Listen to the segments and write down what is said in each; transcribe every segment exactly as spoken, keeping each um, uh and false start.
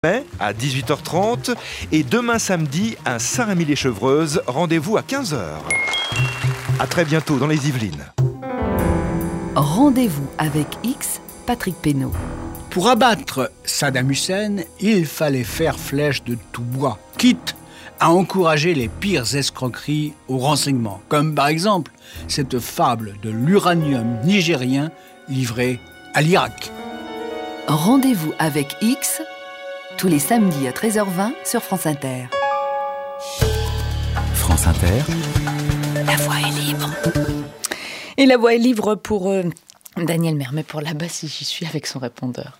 mai à dix-huit heures trente et demain samedi à Saint-Rémy-lès-Chevreuse. Rendez-vous à quinze heures. À très bientôt dans les Yvelines. Rendez-vous avec X, Patrick Pénaud. Pour abattre Saddam Hussein, il fallait faire flèche de tout bois, quitte à encourager les pires escroqueries au renseignement, comme par exemple cette fable de l'uranium nigérien livré à l'Irak. Rendez-vous avec X, tous les samedis à treize heures vingt sur France Inter. France Inter. La voix est libre. Et la voix est libre pour euh, Daniel Mermet pour là-bas si j'y suis avec son répondeur.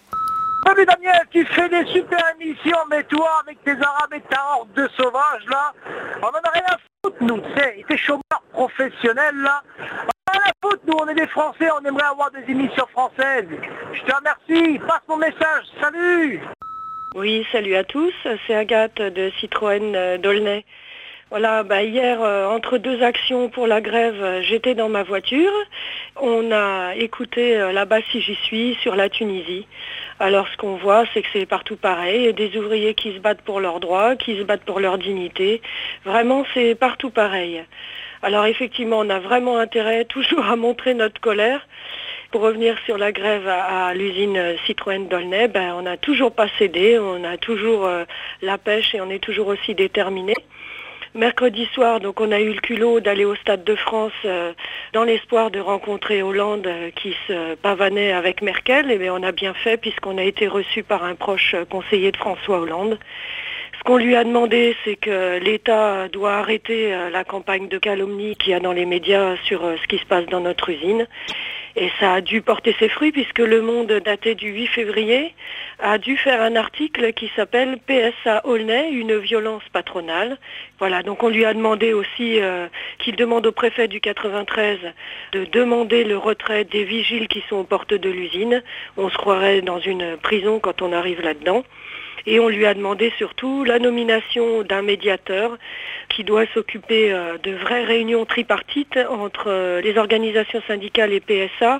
Salut Daniel, tu fais des super émissions, mais toi, avec tes arabes et ta horde de sauvages, là, on en a rien à foutre, nous, tu sais, tes chômeurs professionnels, là, on en a rien à foutre, nous, on est des Français, on aimerait avoir des émissions françaises. Je te remercie, passe mon message, salut. Oui, salut à tous, c'est Agathe de Citroën euh, d'Aulnay. Voilà, bah hier, euh, entre deux actions pour la grève, euh, j'étais dans ma voiture. On a écouté euh, là-bas si j'y suis sur la Tunisie. Alors ce qu'on voit, c'est que c'est partout pareil. Il y a des ouvriers qui se battent pour leurs droits, qui se battent pour leur dignité. Vraiment, c'est partout pareil. Alors effectivement, on a vraiment intérêt toujours à montrer notre colère. Pour revenir sur la grève à, à l'usine Citroën d'Aulnay, ben, on n'a toujours pas cédé, on a toujours euh, la pêche et on est toujours aussi déterminés. Mercredi soir, donc, on a eu le culot d'aller au Stade de France euh, dans l'espoir de rencontrer Hollande euh, qui se pavanait avec Merkel. Et bien, on a bien fait puisqu'on a été reçu par un proche conseiller de François Hollande. Ce qu'on lui a demandé, c'est que l'État doit arrêter euh, la campagne de calomnie qu'il y a dans les médias sur euh, ce qui se passe dans notre usine. Et ça a dû porter ses fruits puisque Le Monde, daté du huit février, a dû faire un article qui s'appelle P S A Aulnay, une violence patronale. Voilà, donc on lui a demandé aussi euh, qu'il demande au préfet du quatre-vingt-treize de demander le retrait des vigiles qui sont aux portes de l'usine. On se croirait dans une prison quand on arrive là-dedans. Et on lui a demandé surtout la nomination d'un médiateur qui doit s'occuper euh, de vraies réunions tripartites entre euh, les organisations syndicales et P S A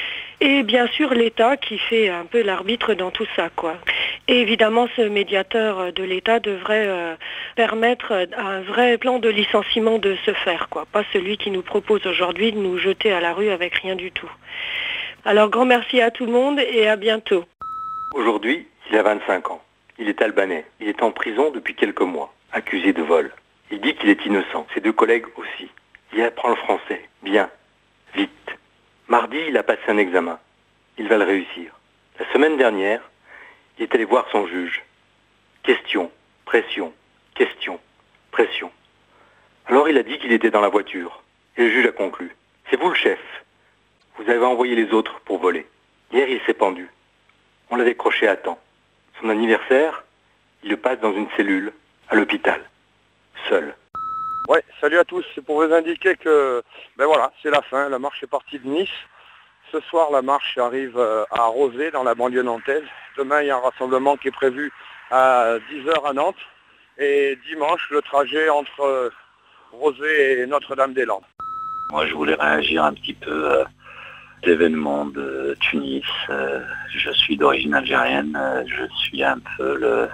et bien sûr l'État qui fait un peu l'arbitre dans tout ça, quoi. Et évidemment, ce médiateur de l'État devrait euh, permettre à un vrai plan de licenciement de se faire, quoi. Pas celui qui nous propose aujourd'hui de nous jeter à la rue avec rien du tout. Alors grand merci à tout le monde et à bientôt. Aujourd'hui, il a vingt-cinq ans. Il est albanais. Il est en prison depuis quelques mois, accusé de vol. Il dit qu'il est innocent. Ses deux collègues aussi. Il apprend le français. Bien. Vite. Mardi, il a passé un examen. Il va le réussir. La semaine dernière, il est allé voir son juge. Question, pression, question, pression. Alors il a dit qu'il était dans la voiture. Et le juge a conclu. C'est vous le chef. Vous avez envoyé les autres pour voler. Hier, il s'est pendu. On l'a décroché à temps. Son anniversaire, il le passe dans une cellule, à l'hôpital, seul. Ouais, salut à tous, c'est pour vous indiquer que, ben voilà, c'est la fin, la marche est partie de Nice. Ce soir, la marche arrive à Rozay, dans la banlieue nantaise. Demain, il y a un rassemblement qui est prévu à dix heures à Nantes. Et dimanche, le trajet entre Rozay et Notre-Dame-des-Landes. Moi, je voulais réagir un petit peu euh, d'événements de Tunis. Euh, je suis d'origine algérienne. Euh, je suis un peu le...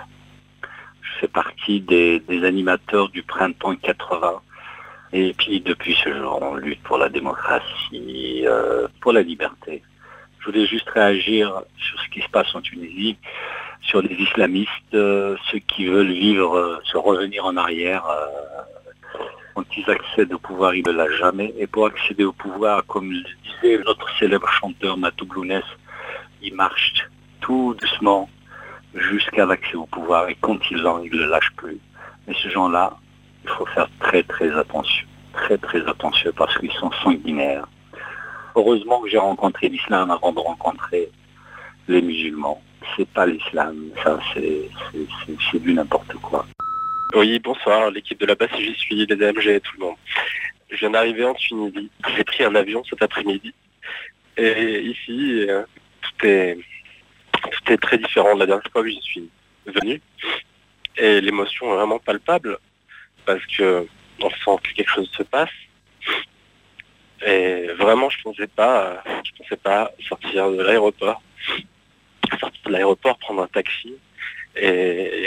Je fais partie des, des animateurs du printemps quatre-vingts. Et puis depuis ce jour, on lutte pour la démocratie, euh, pour la liberté. Je voulais juste réagir sur ce qui se passe en Tunisie, sur les islamistes, euh, ceux qui veulent vivre, euh, se revenir en arrière. Euh, quand ils accèdent au pouvoir, ils ne lâchent jamais. Et pour accéder au pouvoir, comme le disait notre célèbre chanteur Matou Blounès, ils marchent tout doucement jusqu'à l'accès au pouvoir. Et quand ils ont, ils ne le lâchent plus. Mais ces gens-là, il faut faire très très attention, très très attention parce qu'ils sont sanguinaires. Heureusement que j'ai rencontré l'islam avant de rencontrer les musulmans. C'est pas l'islam, ça c'est, c'est, c'est, c'est du n'importe quoi. Oui, bonsoir, l'équipe de là-bas si j'y suis, les A M G et tout le monde. Je viens d'arriver en Tunisie, j'ai pris un avion cet après-midi. Et ici, euh, tout est tout est très différent de la dernière fois que j'y suis venu. Et l'émotion est vraiment palpable. Parce que on sent que quelque chose se passe. Et vraiment, je pensais pas, je pensais pas sortir de l'aéroport, sortir de l'aéroport, prendre un taxi Et,